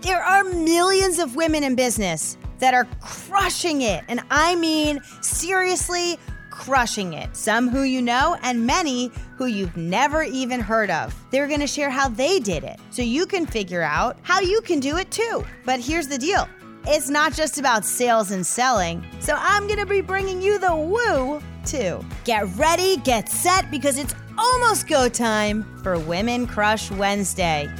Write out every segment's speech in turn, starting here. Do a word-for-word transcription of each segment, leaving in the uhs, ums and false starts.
There are millions of women in business that are crushing it. And I mean, seriously, crushing it. Some who you know and many who you've never even heard of. They're going to share how they did it so you can figure out how you can do it too. But here's the deal. It's not just about sales and selling. So I'm going to be bringing you the woo too. Get ready, get set, because it's almost go time for Women Crush Wednesday.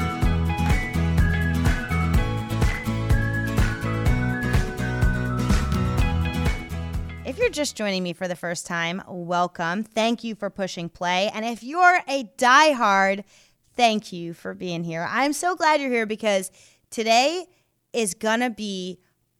If you're just joining me for the first time, welcome. Thank you for pushing play. And if you're a diehard, thank you for being here. I'm so glad you're here because today is gonna be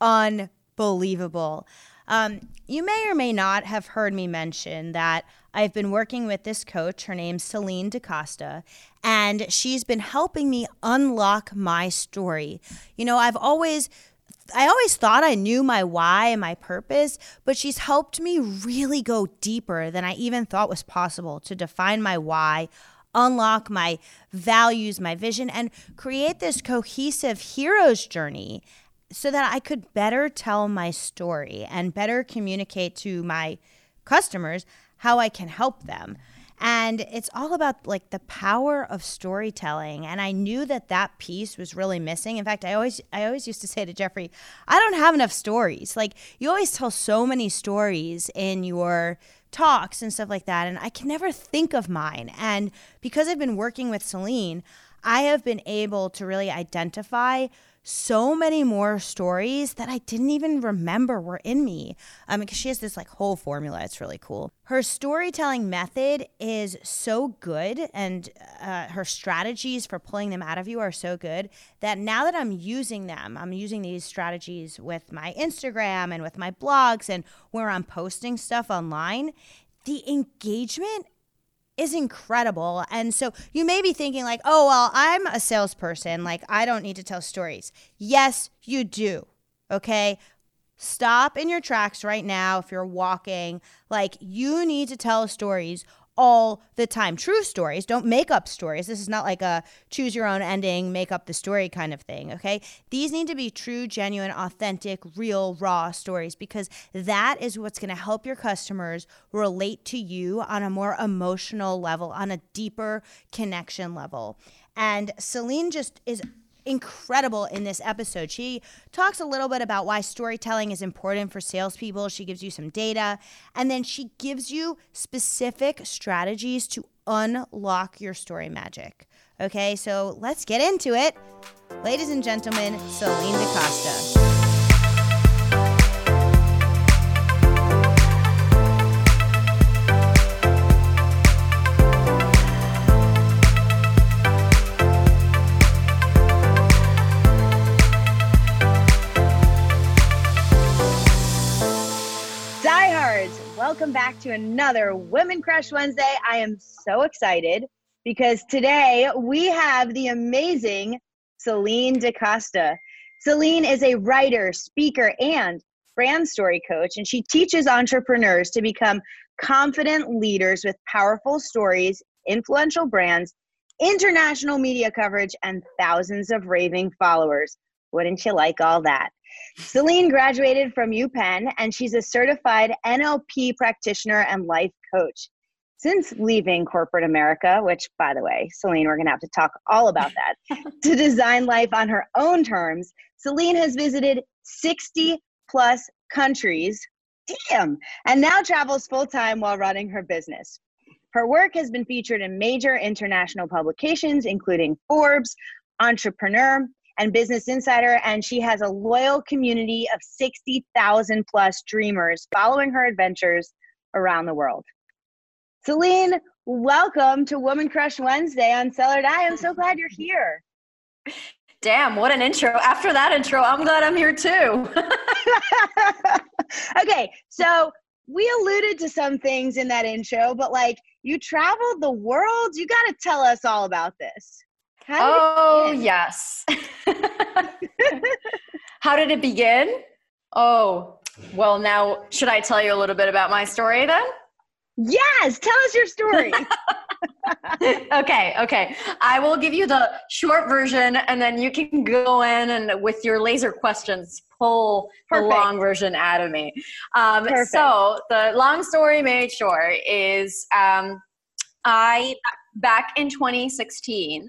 unbelievable. Um, you may or may not have heard me mention that I've been working with this coach. Her name's Celine DaCosta, and she's been helping me unlock my story. You know, I've always I always thought I knew my why and my purpose, but she's helped me really go deeper than I even thought was possible to define my why, unlock my values, my vision, and create this cohesive hero's journey so that I could better tell my story and better communicate to my customers how I can help them. And it's all about like the power of storytelling. And I knew that that piece was really missing. In fact, I always I always used to say to Jeffrey, I don't have enough stories. Like you always tell so many stories in your talks and stuff like that. And I can never think of mine. And because I've been working with Celine, I have been able to really identify so many more stories that I didn't even remember were in me. Um, because she has this like whole formula. It's really cool. Her storytelling method is so good, and uh, her strategies for pulling them out of you are so good that now that I'm using them, I'm using these strategies with my Instagram and with my blogs and where I'm posting stuff online, the engagement is incredible. And so you may be thinking like, oh, well, I'm a salesperson. Like, I don't need to tell stories. Yes, you do. Okay. Stop in your tracks right now. If you're walking, like you need to tell stories all the time. True stories. Don't make up stories. This is not like a choose your own ending, make up the story kind of thing. Okay. These need to be true, genuine, authentic, real, raw stories, because that is what's going to help your customers relate to you on a more emotional level, on a deeper connection level. And Celine just is incredible in this episode. She talks a little bit about why storytelling is important for salespeople. She gives you some data, and then she gives you specific strategies to unlock your story magic. Okay, so let's get into it. Ladies and gentlemen, Celine DaCosta. Welcome back to another Women Crush Wednesday. I am so excited because today we have the amazing Celine DaCosta. Celine is a writer, speaker, and brand story coach, and she teaches entrepreneurs to become confident leaders with powerful stories, influential brands, international media coverage, and thousands of raving followers. Wouldn't you like all that? Celine graduated from UPenn, and she's a certified N L P practitioner and life coach. Since leaving corporate America, which, by the way, Celine, we're going to have to talk all about that, to design life on her own terms, Celine has visited sixty plus countries, damn, and now travels full-time while running her business. Her work has been featured in major international publications, including Forbes, Entrepreneur, and Business Insider, and she has a loyal community of sixty thousand plus dreamers following her adventures around the world. Celine, welcome to Woman Crush Wednesday on Sell or Die. I'm so glad you're here. Damn, what an intro. After that intro, I'm glad I'm here too. Okay, so we alluded to some things in that intro, but like you traveled the world. You got to tell us all about this. Oh, yes. How did it begin? Oh, well, now, should I tell you a little bit about my story then? Yes, tell us your story. okay, okay. I will give you the short version and then you can go in and with your laser questions, pull Perfect. the long version out of me. Um, so the long story made short is um, I, back in twenty sixteen,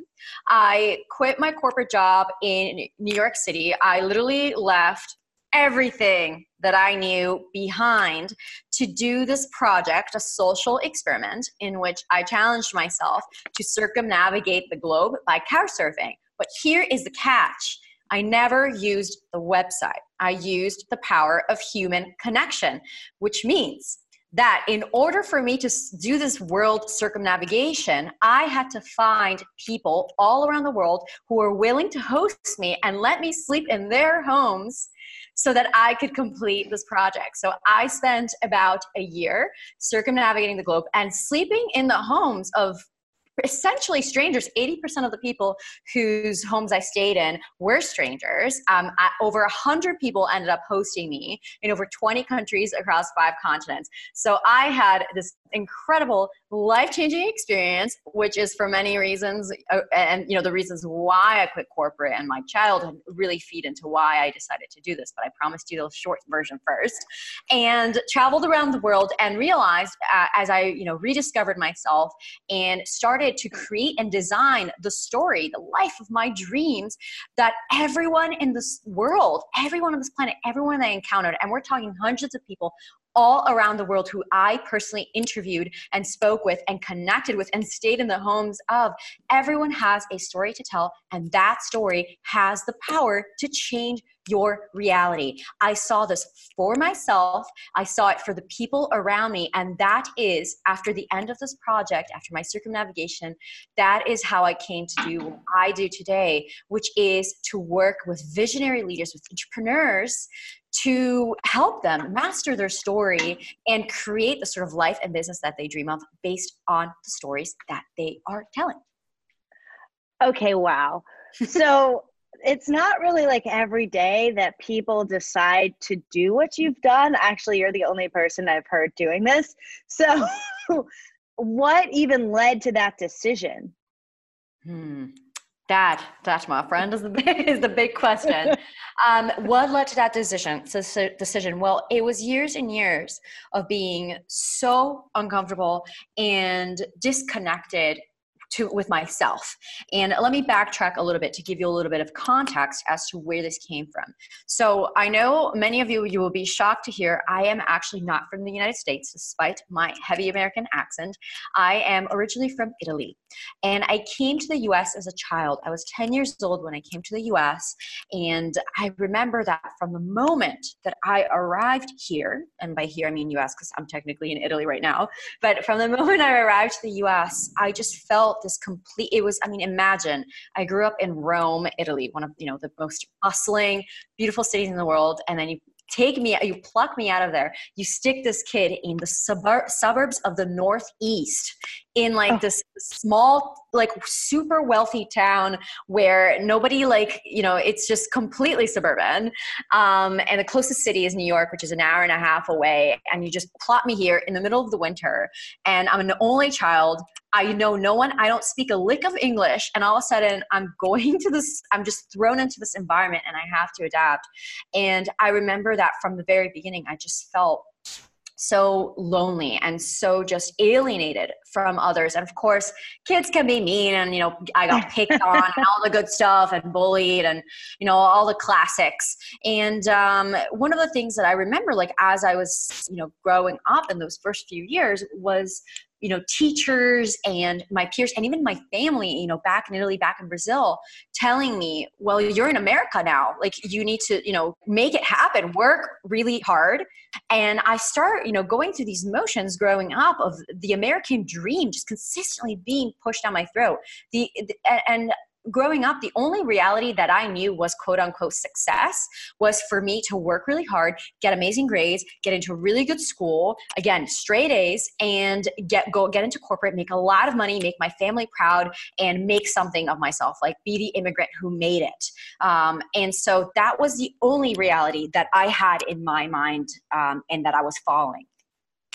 I quit my corporate job in New York City. I literally left everything that I knew behind to do this project, a social experiment in which I challenged myself to circumnavigate the globe by couch surfing. But here is the catch. I never used the website. I used the power of human connection, which means that in order for me to do this world circumnavigation, I had to find people all around the world who were willing to host me and let me sleep in their homes so that I could complete this project. So I spent about a year circumnavigating the globe and sleeping in the homes of essentially strangers. eighty percent of the people whose homes I stayed in were strangers. Um, I, over one hundred people ended up hosting me in over twenty countries across five continents. So I had this incredible life-changing experience, which is for many reasons, uh, and you know the reasons why I quit corporate and my childhood really feed into why I decided to do this. But I promised you the short version first, and traveled around the world and realized uh, as I you know rediscovered myself and started to create and design the story, the life of my dreams, that everyone in this world, everyone on this planet, everyone I encountered, and we're talking hundreds of people all around the world who I personally interviewed and spoke with and connected with and stayed in the homes of, everyone has a story to tell, and that story has the power to change your reality. I saw this for myself. I saw it for the people around me. And that is, after the end of this project, after my circumnavigation, that is how I came to do what I do today, which is to work with visionary leaders, with entrepreneurs, to help them master their story and create the sort of life and business that they dream of based on the stories that they are telling. Okay, wow. So it's not really like every day that people decide to do what you've done. Actually, you're the only person I've heard doing this. So what even led to that decision? Hmm. That, that, my friend, is the big, is the big question. Um, what led to that decision? Decision? Well, it was years and years of being so uncomfortable and disconnected to with myself. And let me backtrack a little bit to give you a little bit of context as to where this came from. So I know many of you, you will be shocked to hear I am actually not from the United States, despite my heavy American accent. I am originally from Italy. And I came to the U S as a child. I was ten years old when I came to the U S. And I remember that from the moment that I arrived here, and by here I mean U S because I'm technically in Italy right now, but from the moment I arrived to the U S, I just felt this complete, it was, I mean, imagine, I grew up in Rome, Italy, one of, you know, the most bustling, beautiful cities in the world. And then you take me, you pluck me out of there. You stick this kid in the subur- suburbs of the Northeast in like oh. this small, like super wealthy town where nobody like, you know, it's just completely suburban. Um, and the closest city is New York, which is an hour and a half away. And you just plot me here in the middle of the winter. And I'm an only child. I know no one, I don't speak a lick of English. And all of a sudden I'm going to this, I'm just thrown into this environment and I have to adapt. And I remember that from the very beginning, I just felt so lonely and so just alienated from others. And of course, kids can be mean and, you know, I got picked on and all the good stuff and bullied and, you know, all the classics. And um, one of the things that I remember, like, as I was, you know, growing up in those first few years was, you know, teachers and my peers and even my family, you know, back in Italy, back in Brazil, telling me, well, you're in America now. Like, you need to, you know, make it happen, work really hard. And I start, you know, going through these motions growing up of the American dream just consistently being pushed down my throat. The, the and growing up, the only reality that I knew was quote unquote success was for me to work really hard, get amazing grades, get into a really good school, again, straight A's, and get go get into corporate, make a lot of money, make my family proud, and make something of myself, like be the immigrant who made it. Um, and so that was the only reality that I had in my mind um, and that I was following.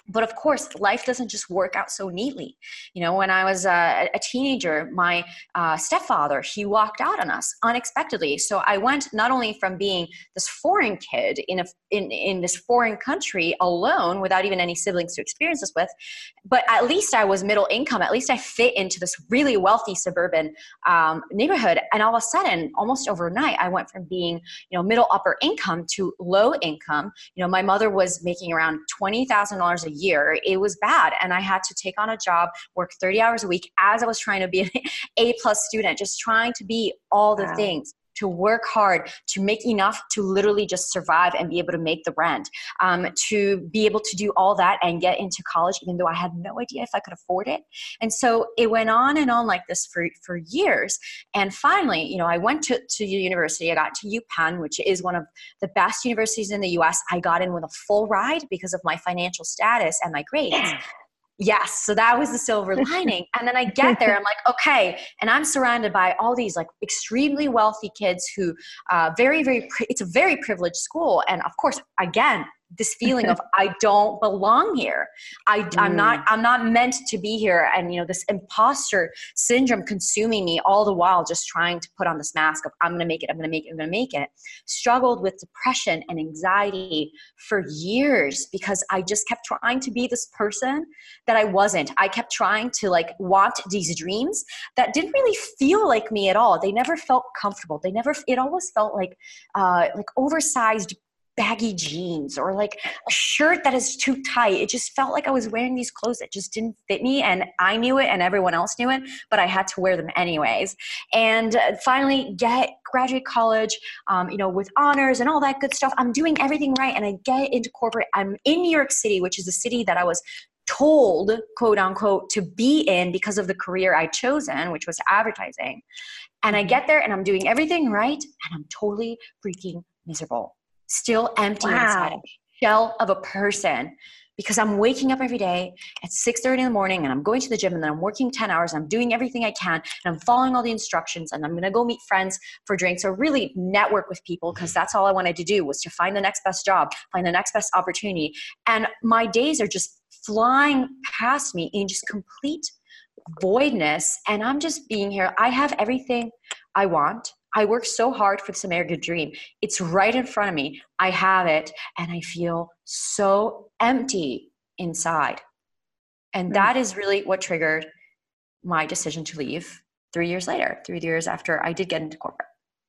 But of course, life doesn't just work out so neatly. You know, when I was a, a teenager, my uh, stepfather, he walked out on us unexpectedly. So I went not only from being this foreign kid in a in, in this foreign country alone without even any siblings to experience this with, but at least I was middle income. At least I fit into this really wealthy suburban um, neighborhood. And all of a sudden, almost overnight, I went from being, you know, middle upper income to low income. You know, my mother was making around twenty thousand dollars a year. It was bad. And I had to take on a job, work thirty hours a week as I was trying to be an A plus student, just trying to be all the Wow. things, to work hard, to make enough to literally just survive and be able to make the rent, um, to be able to do all that and get into college, even though I had no idea if I could afford it. And so it went on and on like this for, for years. And finally, you know, I went to, to university. I got to UPenn, which is one of the best universities in the U S. I got in with a full ride because of my financial status and my grades. Yeah. Yes. So that was the silver lining. And then I get there, I'm like, okay. And I'm surrounded by all these like extremely wealthy kids who, uh, very, very, pri- it's a very privileged school. And of course, again, this feeling of I don't belong here. I, I'm not, I'm not meant to be here. And, you know, this imposter syndrome consuming me all the while, just trying to put on this mask of I'm going to make it, I'm going to make it, I'm going to make it. Struggled with depression and anxiety for years because I just kept trying to be this person that I wasn't. I kept trying to like want these dreams that didn't really feel like me at all. They never felt comfortable. They never, it always felt like, uh, like oversized baggy jeans or like a shirt that is too tight. It just felt like I was wearing these clothes that just didn't fit me, and I knew it and everyone else knew it, but I had to wear them anyways. And uh, finally get graduate college, um, you know, with honors and all that good stuff. I'm doing everything right. And I get into corporate. I'm in New York City, which is the city that I was told, quote unquote, to be in because of the career I'd chosen, which was advertising. And I get there and I'm doing everything right. And I'm totally freaking miserable. Still empty Wow. inside, a shell of a person, because I'm waking up every day at six thirty in the morning and I'm going to the gym and then I'm working ten hours. And I'm doing everything I can and I'm following all the instructions and I'm going to go meet friends for drinks or really network with people, because that's all I wanted to do, was to find the next best job, find the next best opportunity. And my days are just flying past me in just complete voidness. And I'm just being here. I have everything I want. I work so hard for this American dream. It's right in front of me. I have it. And I feel so empty inside. And that is really what triggered my decision to leave three years later, three years after I did get into corporate.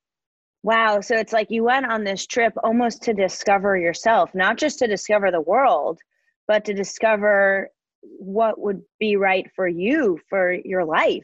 Wow. So it's like you went on this trip almost to discover yourself, not just to discover the world, but to discover what would be right for you, for your life.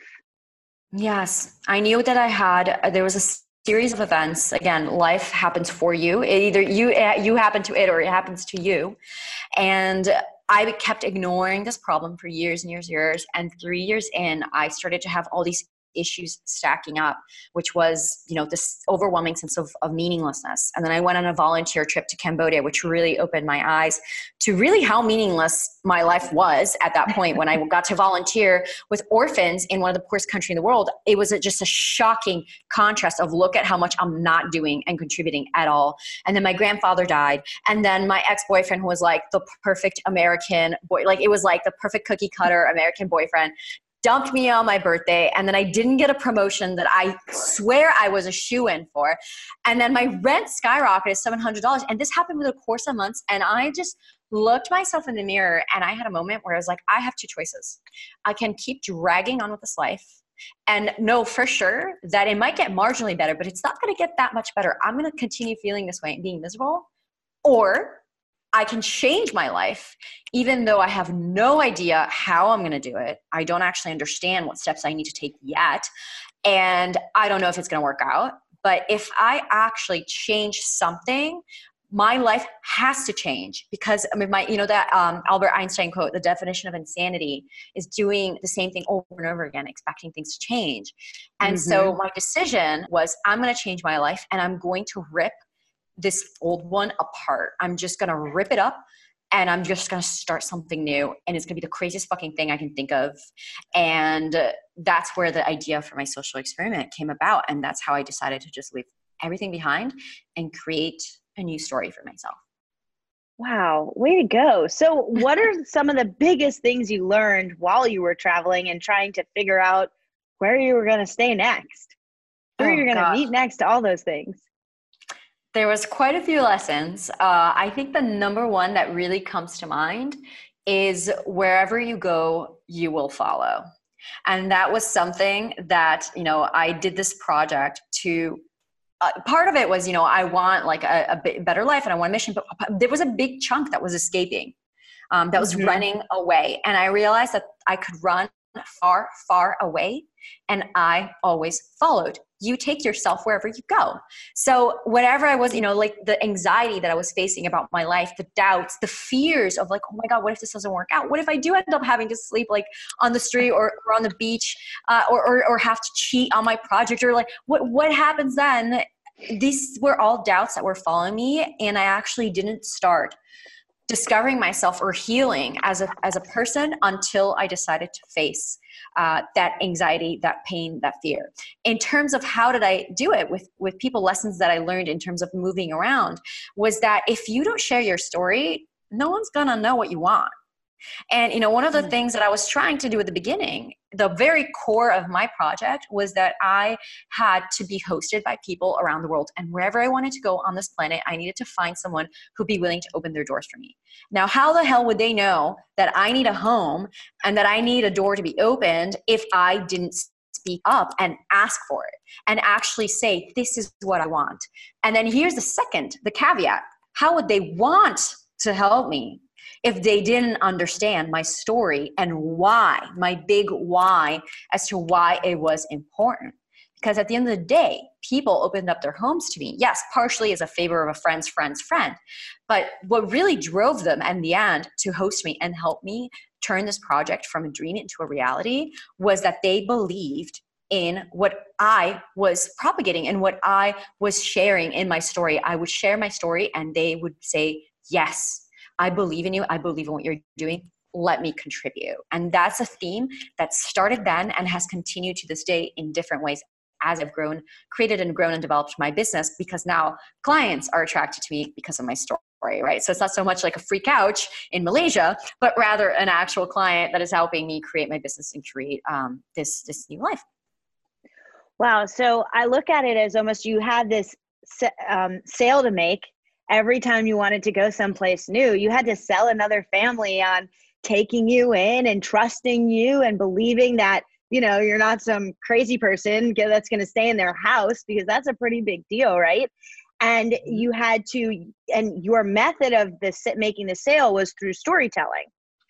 Yes, I knew that I had, there was a series of events. Again, life happens for you. It either you, you happen to it or it happens to you. And I kept ignoring this problem for years and years and years. And three years in, I started to have all these issues stacking up, which was, you know, this overwhelming sense of, of meaninglessness. And then I went on a volunteer trip to Cambodia, which really opened my eyes to really how meaningless my life was at that point. When I got to volunteer with orphans in one of the poorest countries in the world, it was a, just a shocking contrast of look at how much I'm not doing and contributing at all. And then my grandfather died. And then my ex-boyfriend, who was like the perfect American boy, like it was like the perfect cookie cutter American boyfriend, dumped me on my birthday, and then I didn't get a promotion that I swear I was a shoo-in for. And then my rent skyrocketed seven hundred dollars. And this happened within a course of months. And I just looked myself in the mirror and I had a moment where I was like, I have two choices. I can keep dragging on with this life and know for sure that it might get marginally better, but it's not going to get that much better. I'm going to continue feeling this way and being miserable. Or I can change my life, even though I have no idea how I'm going to do it. I don't actually understand what steps I need to take yet. And I don't know if it's going to work out. But if I actually change something, my life has to change, because I mean, my, you know, that um, Albert Einstein quote, the definition of insanity is doing the same thing over and over again, expecting things to change. And mm-hmm. so my decision was, I'm going to change my life and I'm going to rip this old one apart. I'm just going to rip it up and I'm just going to start something new. And it's going to be the craziest fucking thing I can think of. And uh, that's where the idea for my social experiment came about. And that's how I decided to just leave everything behind and create a new story for myself. Wow, way to go. So, what are some of the biggest things you learned while you were traveling and trying to figure out where you were going to stay next, who Oh you're going to gosh. meet next, all those things? There was quite a few lessons. Uh, I think the number one that really comes to mind is wherever you go, you will follow. And that was something that, you know, I did this project to, uh, part of it was, you know, I want like a, a bit better life and I want a mission, but there was a big chunk that was escaping, um, that was Mhm. running away. And I realized that I could run far, far away. And I always followed. You take yourself wherever you go. So whatever I was, you know, like the anxiety that I was facing about my life, the doubts, the fears of like, oh my God, what if this doesn't work out? What if I do end up having to sleep like on the street or, or on the beach, uh, or, or, or have to cheat on my project, or like what, what happens then? These were all doubts that were following me. And I actually didn't start discovering myself or healing as a, as a person until I decided to face uh, that anxiety, that pain, that fear. In terms of how did I do it with, with people, lessons that I learned in terms of moving around was that if you don't share your story, no one's gonna know what you want. And, you know, one of the things that I was trying to do at the beginning, the very core of my project was that I had to be hosted by people around the world. And wherever I wanted to go on this planet, I needed to find someone who'd be willing to open their doors for me. Now, how the hell would they know that I need a home and that I need a door to be opened if I didn't speak up and ask for it and actually say, this is what I want? And then here's the second, the caveat. How would they want to help me if they didn't understand my story and why, my big why as to why it was important? Because at the end of the day, people opened up their homes to me. Yes, partially as a favor of a friend's friend's friend. But what really drove them in the end to host me and help me turn this project from a dream into a reality was that they believed in what I was propagating and what I was sharing in my story. I would share my story and they would say, yes, I believe in you. I believe in what you're doing. Let me contribute. And that's a theme that started then and has continued to this day in different ways as I've grown, created and grown and developed my business, because now clients are attracted to me because of my story, right? So it's not so much like a free couch in Malaysia, but rather an actual client that is helping me create my business and create um, this, this new life. Wow. So I look at it as almost you had this um, sale to make. Every time you wanted to go someplace new, you had to sell another family on taking you in and trusting you and believing that, you know, you're not some crazy person that's going to stay in their house, because that's a pretty big deal, right? And you had to, and your method of the making the sale was through storytelling.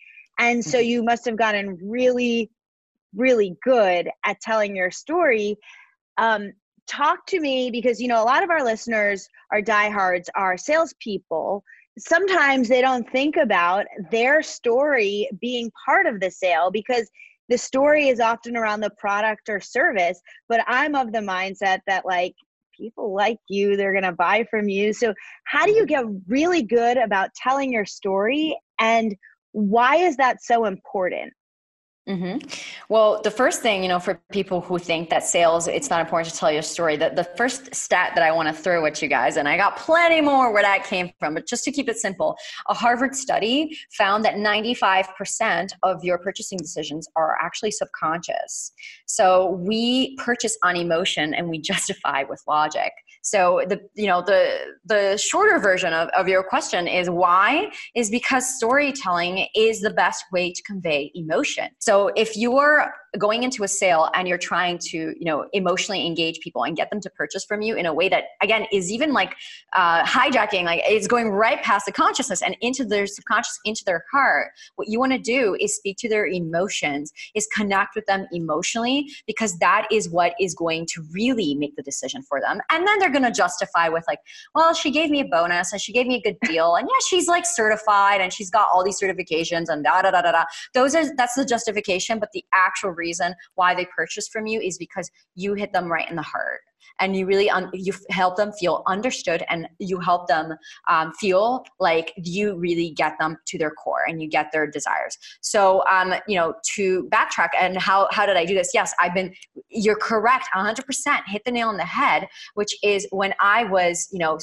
And so you must have gotten really, really good at telling your story. Um, Talk to me, because, you know, a lot of our listeners are diehards, are salespeople. Sometimes they don't think about their story being part of the sale, because the story is often around the product or service. But I'm of the mindset that, like, people like you, they're going to buy from you. So how do you get really good about telling your story, and why is that so important? Mm-hmm. Well, the first thing, you know, for people who think that sales, it's not important to tell your story, that the first stat that I want to throw at you guys, and I got plenty more where that came from, but just to keep it simple, a Harvard study found that ninety-five percent of your purchasing decisions are actually subconscious. So we purchase on emotion and we justify with logic. So the, you know, the, the shorter version of, of your question is why is because storytelling is the best way to convey emotion. So if you're going into a sale and you're trying to, you know, emotionally engage people and get them to purchase from you in a way that, again, is even like uh, hijacking, like it's going right past the consciousness and into their subconscious, into their heart, what you want to do is speak to their emotions, is connect with them emotionally, because that is what is going to really make the decision for them. And then they're going to justify with like, well, she gave me a bonus and she gave me a good deal. And yeah, she's like certified and she's got all these certifications and da, da, da, da, da. Those are, that's the justification. But the actual reason why they purchase from you is because you hit them right in the heart. And you really, un- you help them feel understood, and you help them um, feel like you really get them to their core and you get their desires. So, um, you know, to backtrack and how, how did I do this? Yes, I've been, you're correct. one hundred percent hit the nail on the head, which is when I was, you know,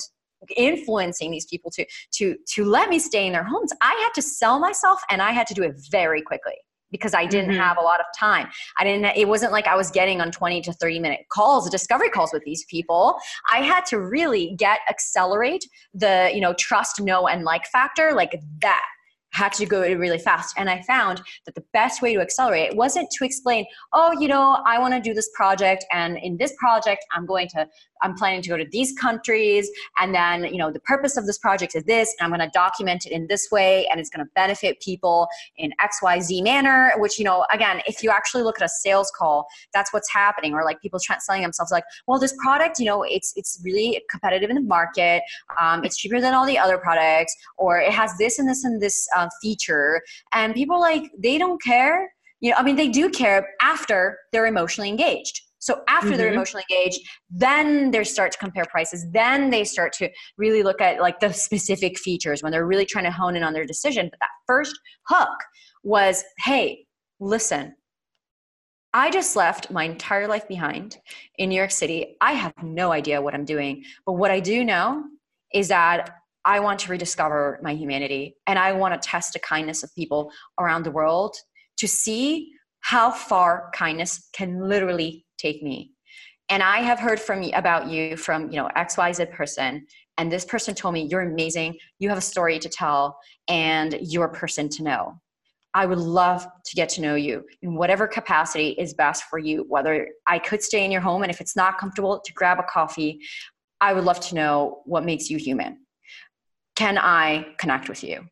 influencing these people to, to, to let me stay in their homes. I had to sell myself, and I had to do it very quickly because I didn't mm-hmm. have a lot of time. I didn't, it wasn't like I was getting on twenty to thirty minute calls, discovery calls with these people. I had to really get, accelerate the, you know, trust, know, and like factor like that. Had to go really fast. And I found that the best way to accelerate it wasn't to explain, oh, you know, I want to do this project. And in this project, I'm going to, I'm planning to go to these countries. And then, you know, the purpose of this project is this, and I'm going to document it in this way. And it's going to benefit people in X Y Z manner, which, you know, again, if you actually look at a sales call, that's what's happening. Or like people trying selling themselves like, well, this product, you know, it's, it's really competitive in the market. Um, it's cheaper than all the other products, or it has this and this and this, um, feature. And people like, they don't care. You know, I mean, they do care after they're emotionally engaged. So after mm-hmm. they're emotionally engaged, then they start to compare prices. Then they start to really look at like the specific features when they're really trying to hone in on their decision. But that first hook was, hey, listen, I just left my entire life behind in New York City. I have no idea what I'm doing. But what I do know is that I want to rediscover my humanity, and I want to test the kindness of people around the world to see how far kindness can literally take me. And I have heard from you about you from, you know, X Y Z person, and this person told me, you're amazing, you have a story to tell, and you're a person to know. I would love to get to know you in whatever capacity is best for you, whether I could stay in your home, and if it's not comfortable, to grab a coffee. I would love to know what makes you human. Can I connect with you?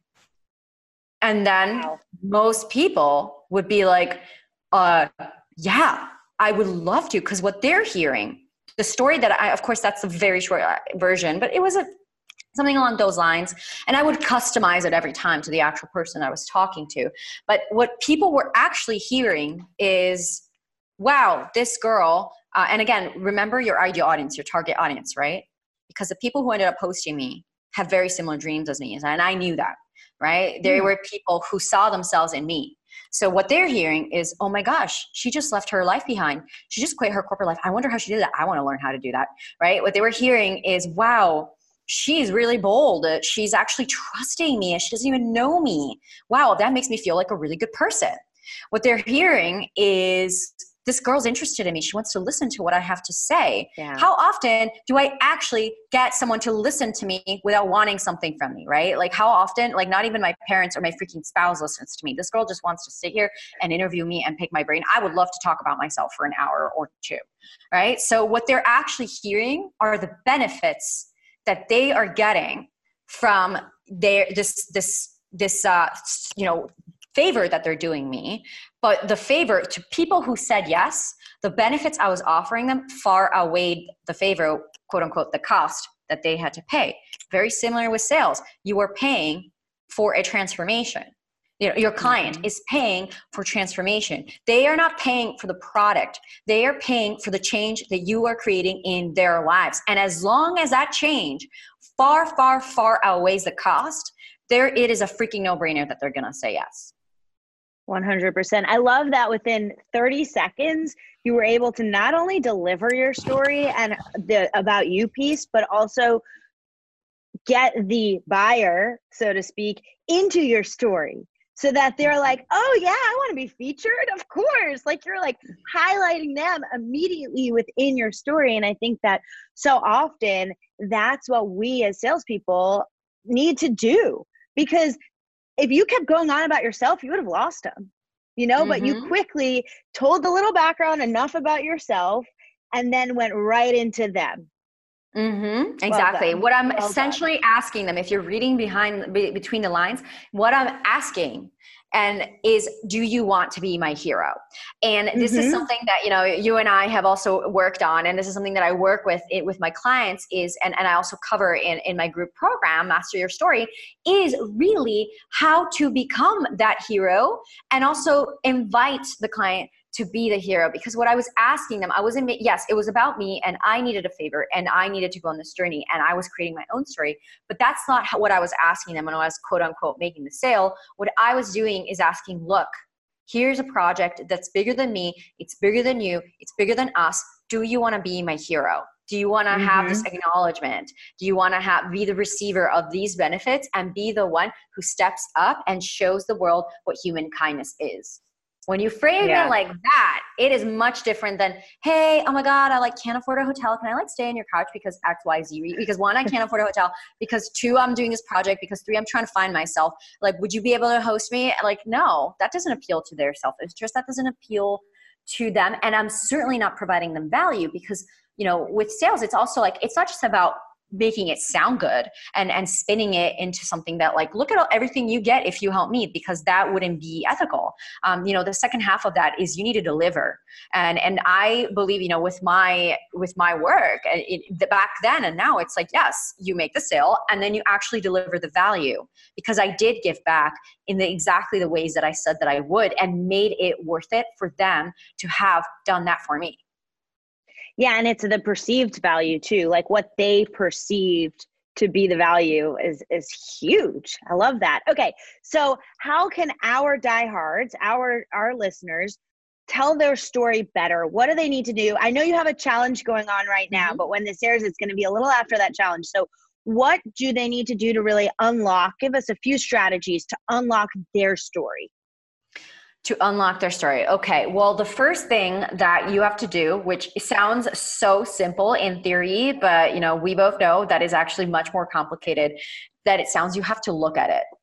And then wow. most people would be like, uh, yeah, I would love to, because what they're hearing, the story that I, of course, that's a very short version, but it was a, something along those lines. And I would customize it every time to the actual person I was talking to. But what people were actually hearing is, wow, this girl, uh, and again, remember your ideal audience, your target audience, right? Because the people who ended up posting me have very similar dreams as me. And I knew that, right? There mm. were people who saw themselves in me. So what they're hearing is, oh my gosh, she just left her life behind. She just quit her corporate life. I wonder how she did that. I want to learn how to do that, right? What they were hearing is, wow, she's really bold. She's actually trusting me and she doesn't even know me. Wow, that makes me feel like a really good person. What they're hearing is, this girl's interested in me. She wants to listen to what I have to say. Yeah. How often do I actually get someone to listen to me without wanting something from me, right? Like how often, like not even my parents or my freaking spouse listens to me. This girl just wants to sit here and interview me and pick my brain. I would love to talk about myself for an hour or two, right? So what they're actually hearing are the benefits that they are getting from their, this, this, this, uh, you know, favor that they're doing me. But the favor to people who said yes, the benefits I was offering them far outweighed the favor, quote unquote, the cost that they had to pay. Very similar with sales. You are paying for a transformation. You know, your client mm-hmm. is paying for transformation. They are not paying for the product. They are paying for the change that you are creating in their lives. And as long as that change far, far, far outweighs the cost, there it is a freaking no-brainer that they're going to say yes. one hundred percent. I love that within thirty seconds, you were able to not only deliver your story and the about you piece, but also get the buyer, so to speak, into your story so that they're like, oh yeah, I want to be featured. Of course. Like you're like highlighting them immediately within your story. And I think that so often that's what we as salespeople need to do, because if you kept going on about yourself, you would have lost them, you know, mm-hmm. but you quickly told the little background enough about yourself and then went right into them. Mm-hmm. Exactly. Well what I'm well essentially done. asking them, if you're reading behind be, between the lines, what I'm asking and is, do you want to be my hero? And this mm-hmm. is something that, you know, you and I have also worked on. And this is something that I work with it with my clients is, and, and I also cover in, in my group program, Master Your Story, is really how to become that hero and also invite the client to be the hero. Because what I was asking them, I wasn't, yes, it was about me and I needed a favor and I needed to go on this journey and I was creating my own story, but that's not how, what I was asking them when I was quote unquote making the sale. What I was doing is asking, look, here's a project that's bigger than me. It's bigger than you. It's bigger than us. Do you want to be my hero? Do you want to Mm-hmm. have this acknowledgement? Do you want to have be the receiver of these benefits and be the one who steps up and shows the world what human kindness is? When you frame Yeah. it like that, it is much different than, hey, oh my God, I like can't afford a hotel. Can I like stay on your couch because X, Y, Z? Because one, I can't afford a hotel. Because two, I'm doing this project. Because three, I'm trying to find myself. Like, would you be able to host me? Like, no, that doesn't appeal to their self-interest. That doesn't appeal to them. And I'm certainly not providing them value because, you know, with sales, it's also like, it's not just about making it sound good and, and spinning it into something that like, look at all, everything you get if you help me, because that wouldn't be ethical. Um, you know, the second half of that is you need to deliver. And, and I believe, you know, with my, with my work it, the back then and now it's like, yes, you make the sale and then you actually deliver the value because I did give back in the exactly the ways that I said that I would and made it worth it for them to have done that for me. Yeah. And it's the perceived value too. Like what they perceived to be the value is, is huge. I love that. Okay. So how can our diehards, our, our listeners tell their story better? What do they need to do? I know you have a challenge going on right now, mm-hmm. but when this airs, it's going to be a little after that challenge. So what do they need to do to really unlock? Give us a few strategies to unlock their story. To unlock their story. Okay. Well, the first thing that you have to do, which sounds so simple in theory, but you know, we both know that is actually much more complicated than it sounds. You have to look at it.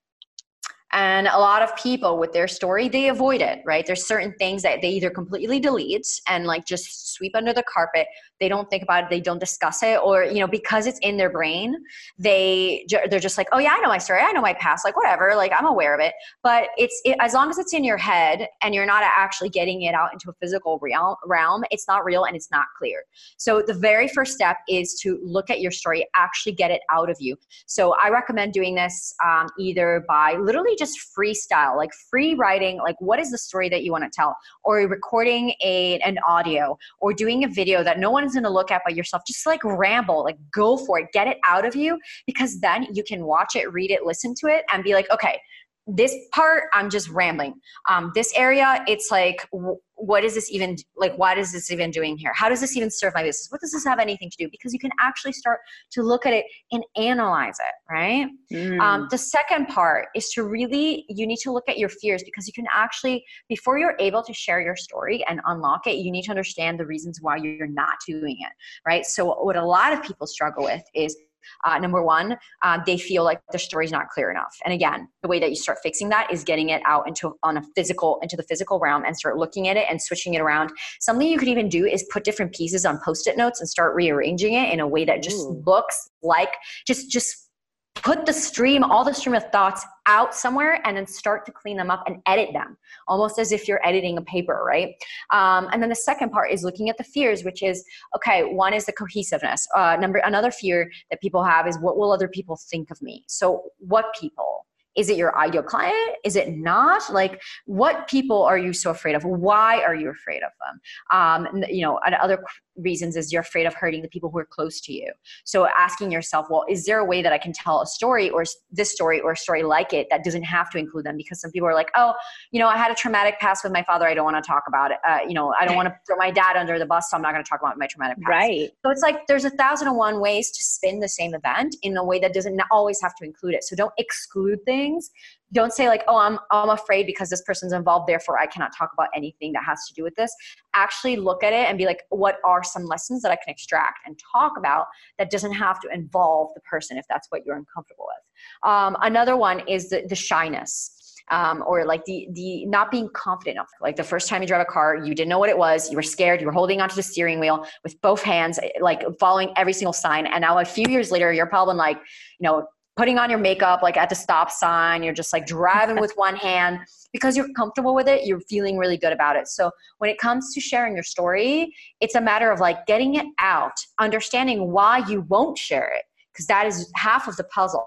And a lot of people with their story, they avoid it, right? There's certain things that they either completely delete and like just sweep under the carpet. They don't think about it. They don't discuss it. Or, you know, because it's in their brain, they, they're just like, oh yeah, I know my story. I know my past, like whatever, like I'm aware of it. But it's, it, as long as it's in your head and you're not actually getting it out into a physical realm, realm, it's not real and it's not clear. So the very first step is to look at your story, actually get it out of you. So I recommend doing this um, either by literally just freestyle, like free writing, like what is the story that you want to tell, or recording a, an audio or doing a video that no one's going to look at but yourself. Just like ramble, like go for it, get it out of you, because then you can watch it, read it, listen to it and be like, okay, this part, I'm just rambling. Um, this area, it's like, w- what is this even, like, what is this even doing here? How does this even serve my business? What does this have anything to do? Because you can actually start to look at it and analyze it, right? Mm. Um, the second part is to really, you need to look at your fears, because you can actually, before you're able to share your story and unlock it, you need to understand the reasons why you're not doing it, right? So what a lot of people struggle with is, Uh, number one, uh, they feel like their story is not clear enough. And again, the way that you start fixing that is getting it out into on a physical, into the physical realm and start looking at it and switching it around. Something you could even do is put different pieces on Post-it notes and start rearranging it in a way that just Ooh. looks like just, just put the stream, all the stream of thoughts out somewhere and then start to clean them up and edit them almost as if you're editing a paper, right? Um, and then the second part is looking at the fears, which is, okay, one is the cohesiveness. Uh, number, another fear that people have is, what will other people think of me? So what people? Is it your ideal client? Is it not? Like, what people are you so afraid of? Why are you afraid of them? Um, you know, other reasons is you're afraid of hurting the people who are close to you. So asking yourself, well, is there a way that I can tell a story or this story or a story like it that doesn't have to include them? Because some people are like, oh, you know, I had a traumatic past with my father. I don't want to talk about it. Uh, you know, I don't want to throw my dad under the bus, so I'm not going to talk about my traumatic past. Right. So it's like there's a thousand and one ways to spin the same event in a way that doesn't always have to include it. So don't exclude things. Don't say like, oh, I'm I'm afraid because this person's involved, therefore I cannot talk about anything that has to do with this. Actually look at it and be like, what are some lessons that I can extract and talk about that doesn't have to involve the person if that's what you're uncomfortable with. Um, another one is the, the shyness. Um, or like the the not being confident enough. Like the first time you drive a car, you didn't know what it was. You were scared. You were holding onto the steering wheel with both hands, like following every single sign. And now a few years later, you're probably like, you know, putting on your makeup, like at the stop sign. You're just like driving with one hand because you're comfortable with it. You're feeling really good about it. So when it comes to sharing your story, it's a matter of like getting it out, understanding why you won't share it, because that is half of the puzzle,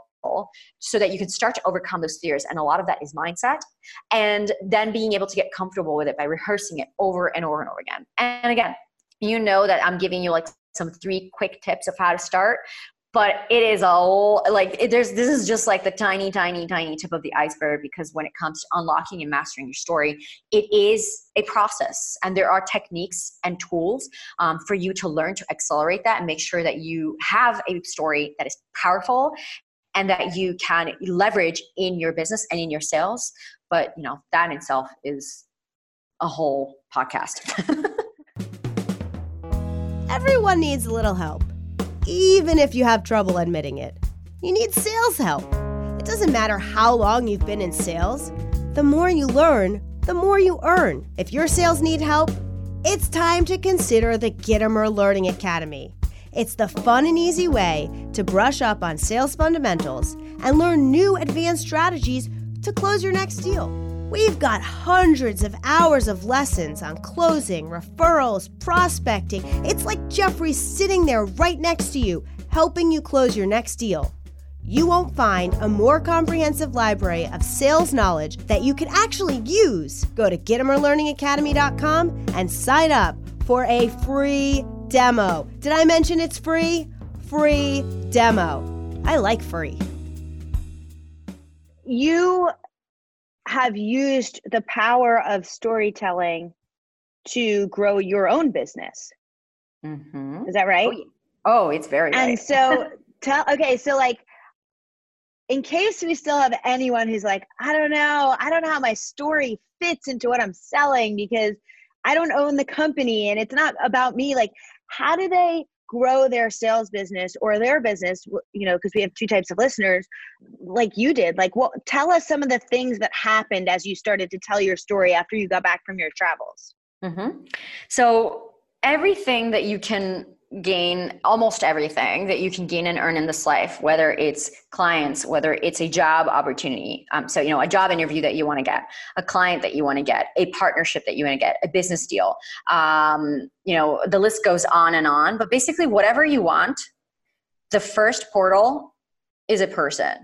so that you can start to overcome those fears. And a lot of that is mindset. And then being able to get comfortable with it by rehearsing it over and over and over again. And again, you know that I'm giving you like some three quick tips of how to start. but it is all like it, there's this is just like the tiny tiny tiny tip of the iceberg, because when it comes to unlocking and mastering your story, it is a process, and there are techniques and tools um, for you to learn to accelerate that and make sure that you have a story that is powerful and that you can leverage in your business and in your sales. But you know, that in itself is a whole podcast. Everyone needs a little help. Even if you have trouble admitting it, you need sales help. It doesn't matter how long you've been in sales. The more you learn, the more you earn. If your sales need help, it's time to consider the Gitomer Learning Academy. It's the fun and easy way to brush up on sales fundamentals and learn new advanced strategies to close your next deal. We've got hundreds of hours of lessons on closing, referrals, prospecting. It's like Jeffrey's sitting there right next to you, helping you close your next deal. You won't find a more comprehensive library of sales knowledge that you can actually use. Go to Gitomer Learning Academy dot com and sign up for a free demo. Did I mention it's free? Free demo. I like free. You have used the power of storytelling to grow your own business. Mm-hmm. Is that right? Oh, yeah. Oh, it's very and right. so tell okay so like, in case we still have anyone who's like, I don't know I don't know how my story fits into what I'm selling because I don't own the company and it's not about me, like, how do they grow their sales business or their business, you know, because we have two types of listeners like you did. Like, well, tell us some of the things that happened as you started to tell your story after you got back from your travels. Mm-hmm. So everything that you can gain, almost everything that you can gain and earn in this life, whether it's clients, whether it's a job opportunity. Um, so, you know, a job interview that you want to get, a client that you want to get, a partnership that you want to get, a business deal. Um, you know, the list goes on and on, but basically whatever you want, the first portal is a person.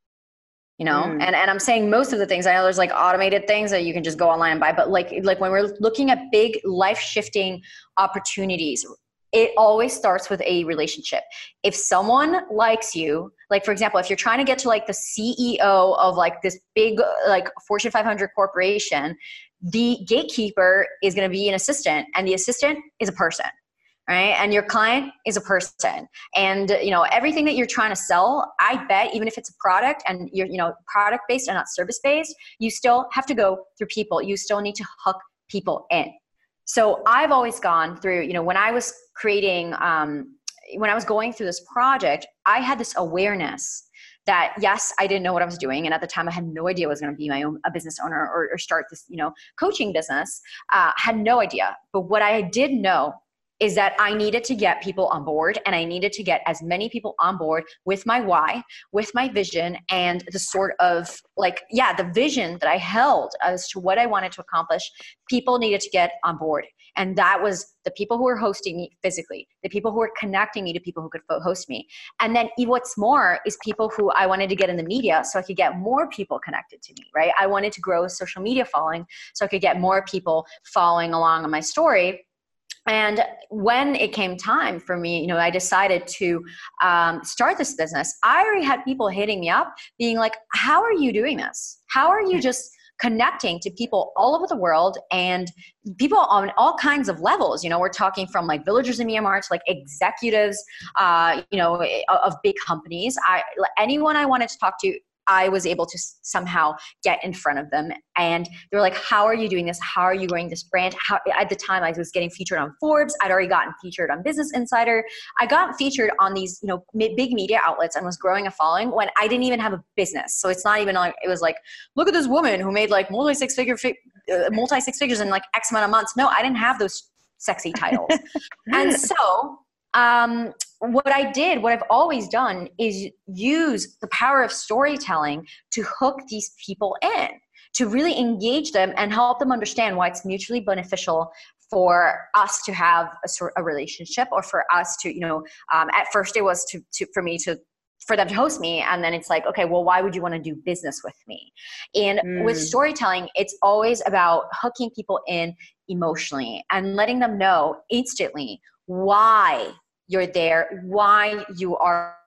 You know, mm. and, and I'm saying most of the things, I know there's like automated things that you can just go online and buy, but like, like when we're looking at big life shifting opportunities, it always starts with a relationship. If someone likes you, like for example, if you're trying to get to like the C E O of like this big, like Fortune five hundred corporation, the gatekeeper is going to be an assistant, and the assistant is a person, right? And your client is a person. And you know, everything that you're trying to sell, I bet even if it's a product and you're, you know, product based and not service based, you still have to go through people. You still need to hook people in. So I've always gone through, you know, when I was creating, um, when I was going through this project, I had this awareness that yes, I didn't know what I was doing. And at the time I had no idea I was going to be my own a business owner or, or start this, you know, coaching business. Uh, had no idea. But what I did know is that I needed to get people on board, and I needed to get as many people on board with my why, with my vision, and the sort of like, yeah, the vision that I held as to what I wanted to accomplish. People needed to get on board. And that was the people who were hosting me physically, the people who were connecting me to people who could host me. And then what's more is people who I wanted to get in the media so I could get more people connected to me, right? I wanted to grow a social media following so I could get more people following along on my story. And when it came time for me, you know, I decided to um, start this business. I already had people hitting me up being like, how are you doing this? How are you just connecting to people all over the world and people on all kinds of levels? You know, we're talking from like villagers in Myanmar to like executives, uh, you know, of big companies. I, anyone I wanted to talk to, I was able to somehow get in front of them. And they were like, how are you doing this? How are you growing this brand? How, at the time I was getting featured on Forbes. I'd already gotten featured on Business Insider. I got featured on these, you know, big media outlets and was growing a following when I didn't even have a business. So it's not even like, it was like, look at this woman who made like multi six figure, uh, multi six figures in like X amount of months. No, I didn't have those sexy titles. And so, um, what I did, what I've always done is use the power of storytelling to hook these people in, to really engage them and help them understand why it's mutually beneficial for us to have a sort of a relationship, or for us to, you know, um, at first it was to, to, for me to, for them to host me. And then it's like, okay, well, why would you want to do business with me? And mm. with storytelling, it's always about hooking people in emotionally and letting them know instantly why you're there, why you are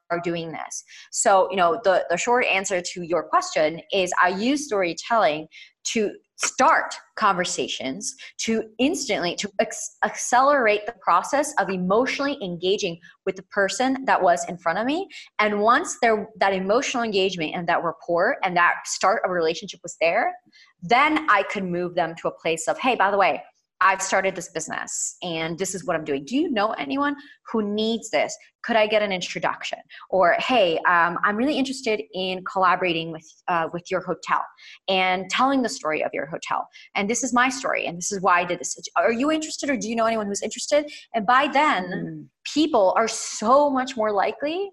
are doing this. So, you know, the, the short answer to your question is I use storytelling to start conversations, to instantly, to ex- accelerate the process of emotionally engaging with the person that was in front of me. And once there, that emotional engagement and that rapport and that start of a relationship was there, then I could move them to a place of, hey, by the way, I've started this business and this is what I'm doing. Do you know anyone who needs this? Could I get an introduction? Or, hey, um, I'm really interested in collaborating with uh, with your hotel and telling the story of your hotel. And this is my story and this is why I did this. Are you interested, or do you know anyone who's interested? And by then, mm-hmm. people are so much more likely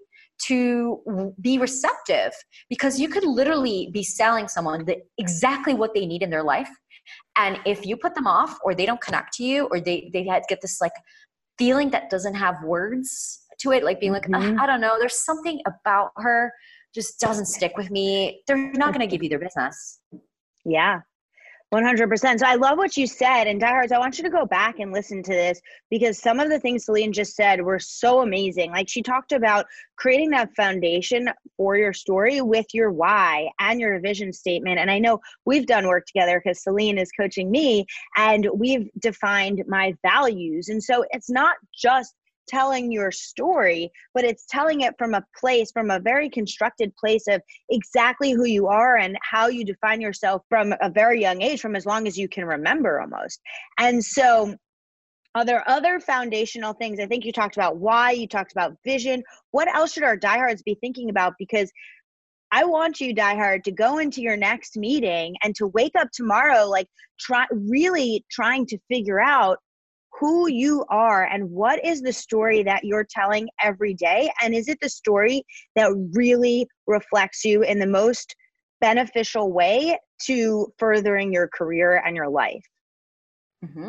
to be receptive, because you could literally be selling someone the, exactly what they need in their life. And if you put them off, or they don't connect to you, or they, they get this like feeling that doesn't have words to it, like being mm-hmm. like, I don't know, there's something about her just doesn't stick with me, they're not going to give you their business. Yeah. one hundred percent. So I love what you said. And Diehards, I want you to go back and listen to this, because some of the things Celine just said were so amazing. Like, she talked about creating that foundation for your story with your why and your vision statement. And I know we've done work together because Celine is coaching me and we've defined my values. And so it's not just telling your story, but it's telling it from a place, from a very constructed place of exactly who you are and how you define yourself from a very young age, from as long as you can remember almost. And so are there other foundational things? I think you talked about why, you talked about vision. What else should our diehards be thinking about? Because I want you, diehard, to go into your next meeting and to wake up tomorrow, like try really trying to figure out who you are and what is the story that you're telling every day. And is it the story that really reflects you in the most beneficial way to furthering your career and your life? Mm-hmm.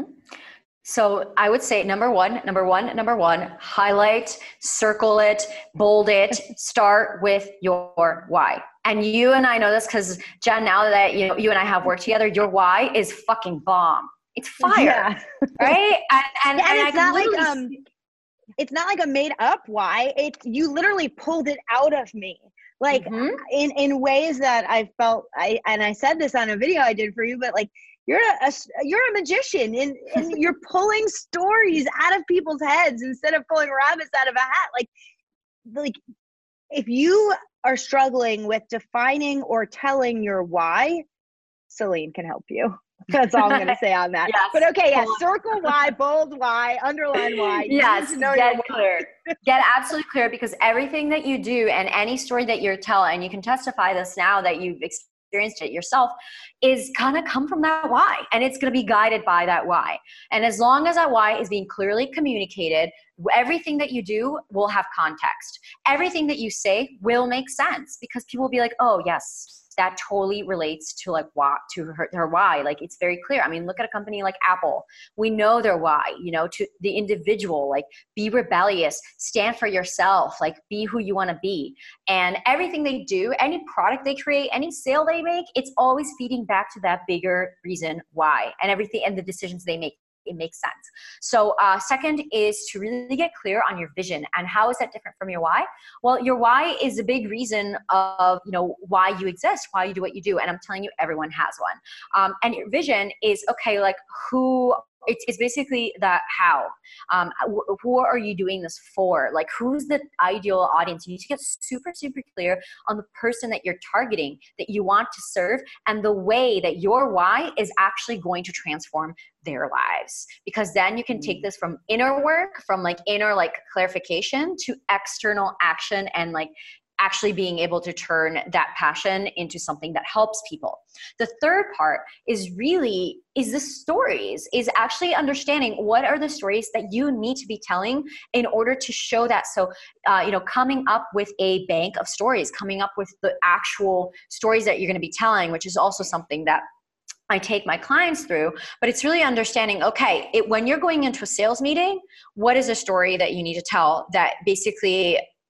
So I would say number one, number one, number one, highlight, circle it, bold it, start with your why. And you and I know this because Jen, now that you know you and I have worked together, your why is fucking bomb. It's fire, yeah. right? And, and, yeah, and, and it's not like um, it's not like a made up why. It you literally pulled it out of me, like mm-hmm. in in ways that I felt. I and I said this on a video I did for you, but like you're a, a you're a magician, and and you're pulling stories out of people's heads instead of pulling rabbits out of a hat. Like like if you are struggling with defining or telling your why, Celine can help you. That's all I'm going to say on that. Yes. But okay, yeah, circle why, bold why, underline why. Yes, get clear. Get absolutely clear, because everything that you do and any story that you're telling, and you can testify this now that you've experienced it yourself, is going to come from that why. And it's going to be guided by that why. And as long as that why is being clearly communicated, everything that you do will have context. Everything that you say will make sense, because people will be like, oh, yes, that totally relates to like why, to her, her why. Like, it's very clear. I mean, look at a company like Apple. We know their why, you know, to the individual, like be rebellious, stand for yourself, like be who you want to be. And everything they do, any product they create, any sale they make, it's always feeding back to that bigger reason why, and everything and the decisions they make. It makes sense. So uh, second is to really get clear on your vision. And how is that different from your why? Well, your why is a big reason of, you know, why you exist, why you do what you do. And I'm telling you, everyone has one. Um, and your vision is, okay, like who, it's, it's basically the how. Um, wh- who are you doing this for? Like, who's the ideal audience? You need to get super, super clear on the person that you're targeting, that you want to serve, and the way that your why is actually going to transform their lives. Because then you can take this from inner work, from like inner like clarification, to external action, and like actually being able to turn that passion into something that helps people. The third part is really, is the stories, is actually understanding what are the stories that you need to be telling in order to show that. So, uh, you know, coming up with a bank of stories, coming up with the actual stories that you're going to be telling, which is also something that I take my clients through, but it's really understanding, okay, it, when you're going into a sales meeting, what is a story that you need to tell that basically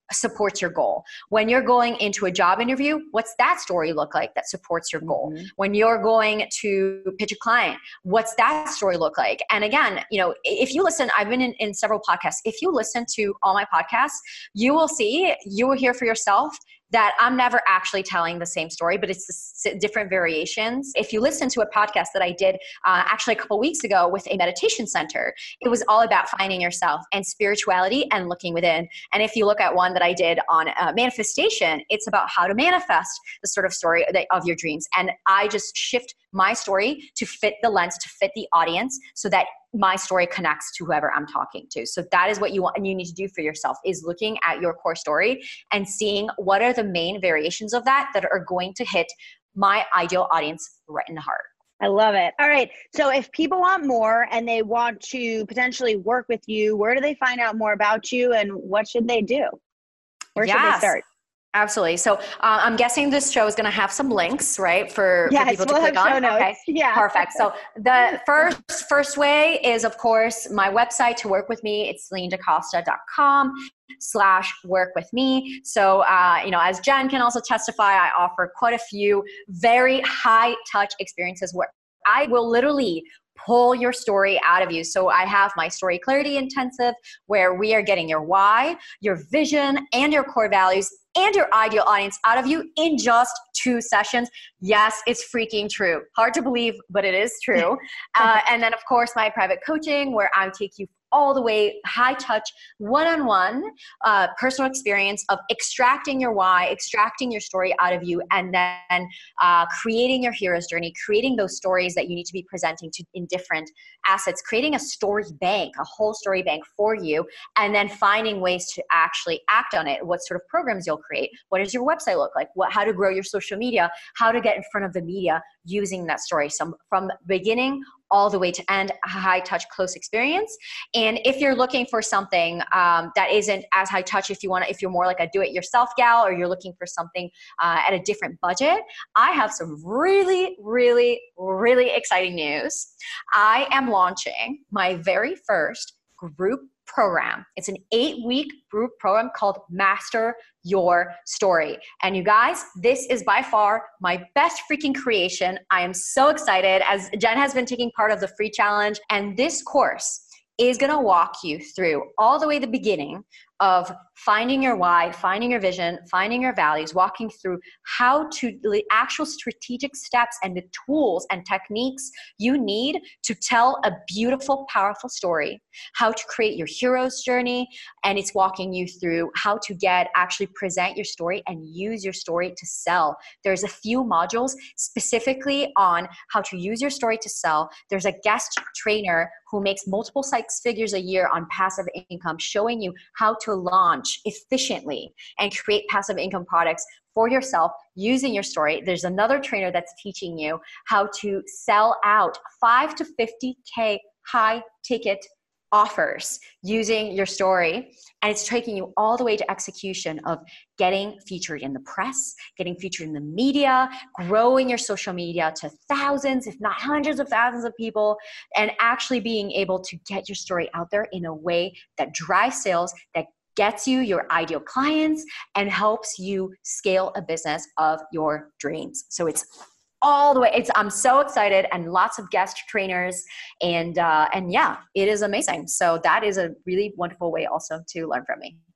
supports your goal. When you're going into a job interview, what's that story look like that supports your goal? Mm-hmm. When you're going to pitch a client, what's that story look like? And again, you know, if you listen, I've been in, in several podcasts. If you listen to all my podcasts, you will see, you will hear for yourself that I'm never actually telling the same story, but it's the different variations. If you listen to a podcast that I did uh, actually a couple weeks ago with a meditation center, it was all about finding yourself and spirituality and looking within. And if you look at one that I did on uh, manifestation, it's about how to manifest the sort of story that, of your dreams. And I just shift my story to fit the lens, to fit the audience, so that my story connects to whoever I'm talking to. So that is what you want and you need to do for yourself, is looking at your core story and seeing what are the main variations of that that are going to hit my ideal audience right in the heart. I love it. All right. So if people want more and they want to potentially work with you, where do they find out more about you and what should they do? Where yes. should they start? Absolutely. So uh, I'm guessing this show is going to have some links, right, for, yes, for people we'll to click have show on. Notes. Okay, yeah, perfect. So the first first way is, of course, my website to work with me. It's celine dacosta dot com slash work with me. So, uh, you know, as Jen can also testify, I offer quite a few very high touch experiences where I will literally pull your story out of you. So I have my Story Clarity Intensive, where we are getting your why, your vision, and your core values and your ideal audience out of you in just two sessions. Yes, it's freaking true. Hard to believe, but it is true. uh, and then, of course, my private coaching, where I take you all the way high touch, one-on-one uh, personal experience of extracting your why, extracting your story out of you, and then uh, creating your hero's journey, creating those stories that you need to be presenting to in different assets, creating a story bank, a whole story bank for you, and then finding ways to actually act on it. What sort of programs you'll create? What does your website look like? What, how to grow your social media? How to get in front of the media using that story. So from beginning all the way to end, a high touch, close experience. And if you're looking for something um, that isn't as high touch, if you want to, if you're more like a do-it-yourself gal, or you're looking for something uh, at a different budget, I have some really, really, really exciting news. I am launching my very first group program. It's an eight-week group program called Master Your Story. And you guys, this is by far my best freaking creation. I am so excited, as Jen has been taking part of the free challenge. And this course is going to walk you through all the way the beginning of finding your why, finding your vision, finding your values, walking through how to the actual strategic steps and the tools and techniques you need to tell a beautiful, powerful story, how to create your hero's journey, and it's walking you through how to get actually present your story and use your story to sell. There's a few modules specifically on how to use your story to sell. There's a guest trainer who makes multiple six figures a year on passive income, showing you how to launch efficiently and create passive income products for yourself using your story. There's another trainer that's teaching you how to sell out five to fifty K high ticket offers using your story. And it's taking you all the way to execution of getting featured in the press, getting featured in the media, growing your social media to thousands, if not hundreds of thousands of people, and actually being able to get your story out there in a way that drives sales, that gets you your ideal clients, and helps you scale a business of your dreams. So it's all the way. It's, I'm so excited, and lots of guest trainers, and uh, and yeah, it is amazing. So that is a really wonderful way also to learn from me.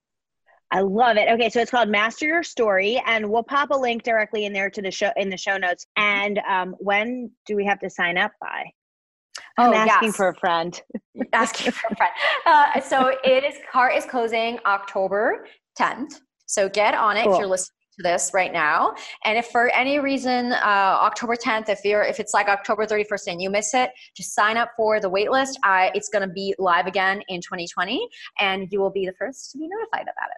I love it. Okay, so it's called Master Your Story, and we'll pop a link directly in there to the show in the show notes. And um, when do we have to sign up by? I'm oh, asking yes. for a friend. asking for a friend. Uh, so it is. Cart is closing October tenth. So get on it cool. if you're listening to this right now. And if for any reason uh, October tenth, if you're if it's like October thirty-first and you miss it, just sign up for the wait list. Uh, it's going to be live again in twenty twenty, and you will be the first to be notified about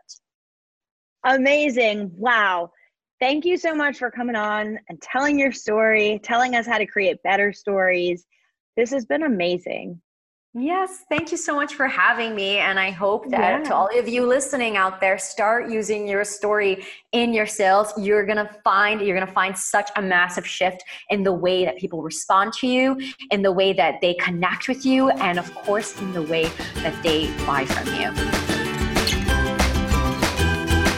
it. Amazing. Wow. Thank you so much for coming on and telling your story, telling us how to create better stories. This has been amazing. Yes, thank you so much for having me. And I hope that yeah. to all of you listening out there, start using your story in your sales. You're going to find, you're going to find such a massive shift in the way that people respond to you, in the way that they connect with you, and of course, in the way that they buy from you.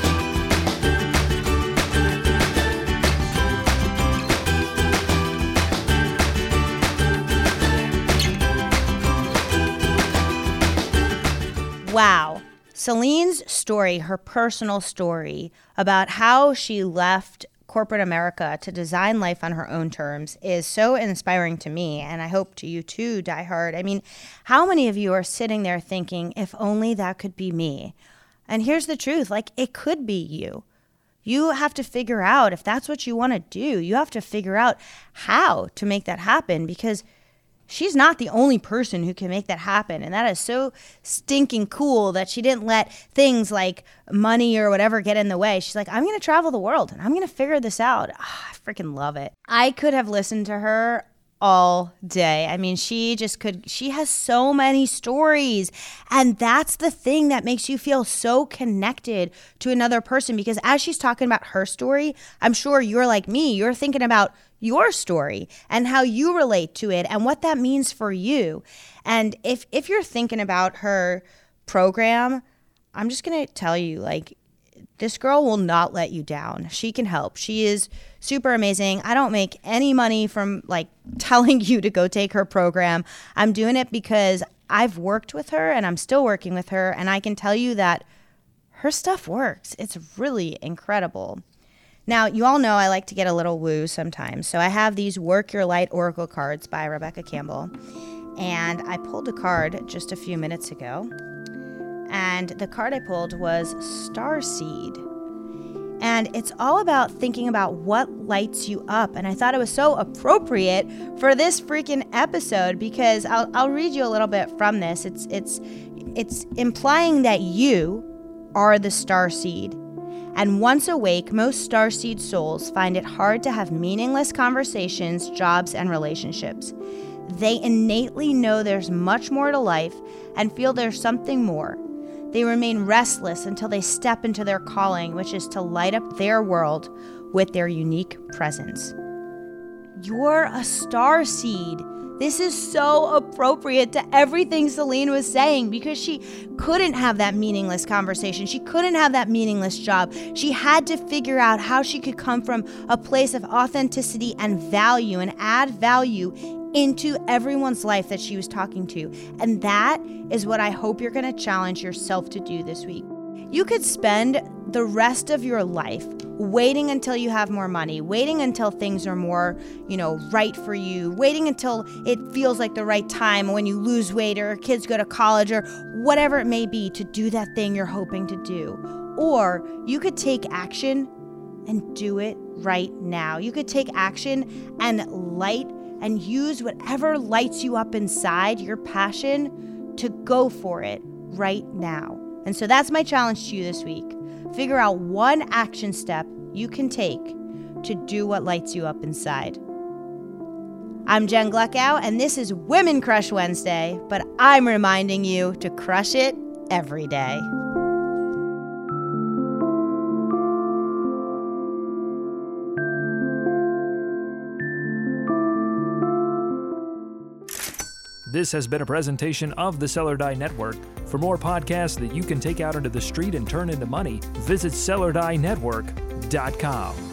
Wow. Celine's story, her personal story about how she left corporate America to design life on her own terms is so inspiring to me, and I hope to you too, Die Hard. I mean, how many of you are sitting there thinking, if only that could be me? And here's the truth, like, it could be you. You have to figure out if that's what you want to do. You have to figure out how to make that happen, because she's not the only person who can make that happen. And that is so stinking cool that she didn't let things like money or whatever get in the way. She's like, I'm going to travel the world and I'm going to figure this out. Oh, I freaking love it. I could have listened to her all day. I mean, she just could, she has so many stories. And that's the thing that makes you feel so connected to another person, because as she's talking about her story, I'm sure you're like me, you're thinking about your story and how you relate to it and what that means for you. And if if you're thinking about her program, I'm just going to tell you, like, this girl will not let you down. She can help. She is super amazing. I don't make any money from like telling you to go take her program. I'm doing it because I've worked with her and I'm still working with her, and I can tell you that her stuff works. It's really incredible. Now, you all know I like to get a little woo sometimes. So I have these Work Your Light Oracle cards by Rebecca Campbell. And I pulled a card just a few minutes ago. And the card I pulled was Starseed. And it's all about thinking about what lights you up. And I thought it was so appropriate for this freaking episode, because I'll, I'll read you a little bit from this. It's, it's, it's implying that you are the starseed. And once awake, most starseed souls find it hard to have meaningless conversations, jobs, and relationships. They innately know there's much more to life and feel there's something more. They remain restless until they step into their calling, which is to light up their world with their unique presence. You're a starseed. This is so appropriate to everything Celine was saying, because she couldn't have that meaningless conversation. She couldn't have that meaningless job. She had to figure out how she could come from a place of authenticity and value and add value into everyone's life that she was talking to. And that is what I hope you're going to challenge yourself to do this week. You could spend the rest of your life waiting until you have more money, waiting until things are more, you know, right for you, waiting until it feels like the right time when you lose weight or kids go to college or whatever it may be to do that thing you're hoping to do. Or you could take action and do it right now. You could take action and light and use whatever lights you up inside, your passion, to go for it right now. And so that's my challenge to you this week. Figure out one action step you can take to do what lights you up inside. I'm Jen Gluckow, and this is Women Crush Wednesday, but I'm reminding you to crush it every day. This has been a presentation of the Sell or Die Network. For more podcasts that you can take out into the street and turn into money, visit sell or die network dot com.